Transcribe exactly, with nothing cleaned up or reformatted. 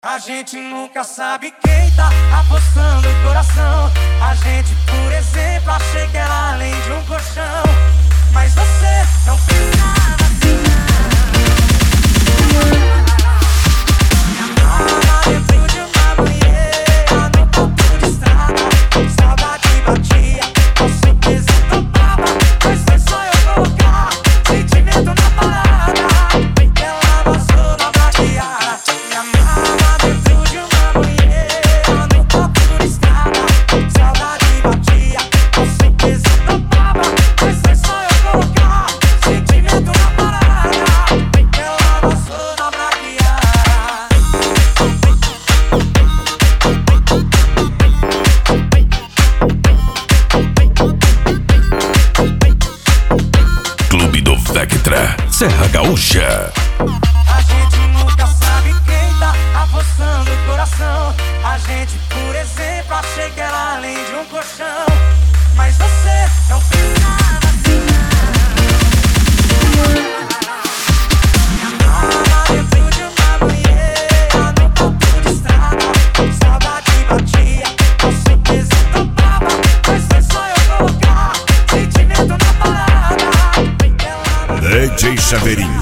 A gente nunca sabe quem tá apostando o coração. A gente, por exemplo, achei que era além de um colchão. Mas você não pensava assim. Me amava dentro de uma banheira, no topo de estrada. Saudade batia, com certeza topava. Mas foi só eu colocar sentimento na parada. Bem que ela vazou na maquiagem. Me amava dentro de uma banheira, no topo de estrada. Saudade batia, com certeza topava. Mas foi só eu colocar sentimento na parada. Bem que ela vazou na maquiagem. Clube do Vectra, Serra Gaúcha. A gente nunca sabe quem tá apostando o coração. A gente, por exemplo, achei que era além de um colchão. Mas você não pensava assim. Me amava dentro de uma banheira, no topo de estrada. Saudade batia, com certeza topava. Mas foi só eu colocar sentimento na parada. Bem que ela D J Chaveirinho,